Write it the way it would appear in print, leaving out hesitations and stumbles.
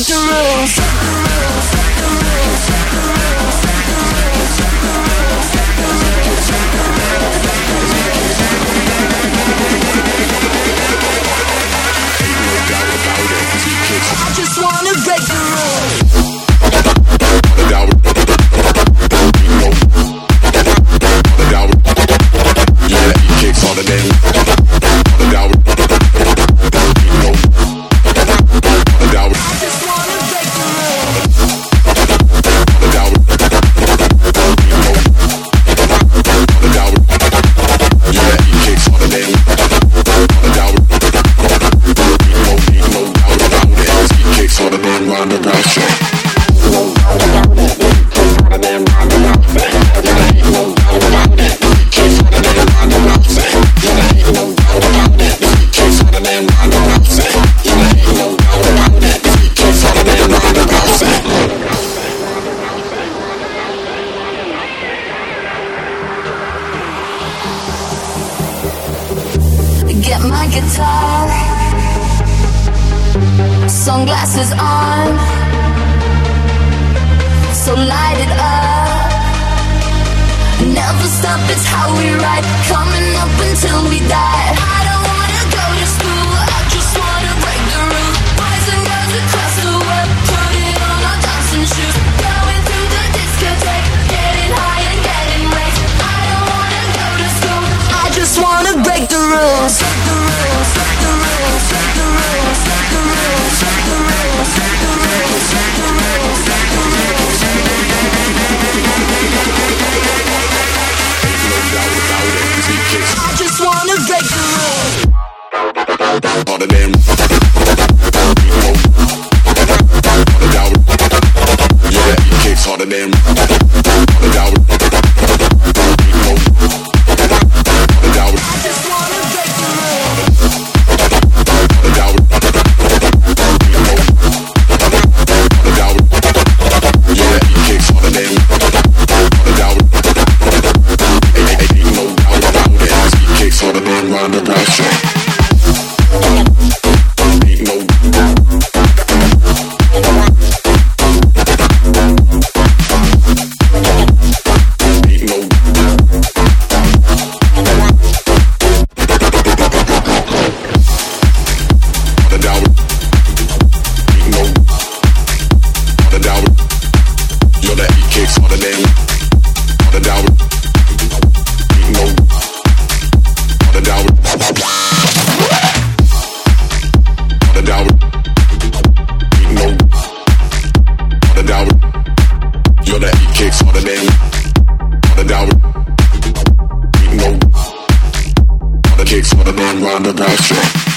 break the rules. I just wanna break the rules. Get my guitar, sunglasses on, so light it up. Never stop, it's how we ride, coming up until we die. I don't wanna go to school, I just wanna break the rules. Boys and girls across the world, put it on our dancing shoes, going through the discotheque, getting high and getting raised. I don't wanna go to school, I just wanna break the rules. I just wanna break the rules. All the damn. Yeah, he kicks all the damn. Kicks for the man round the back.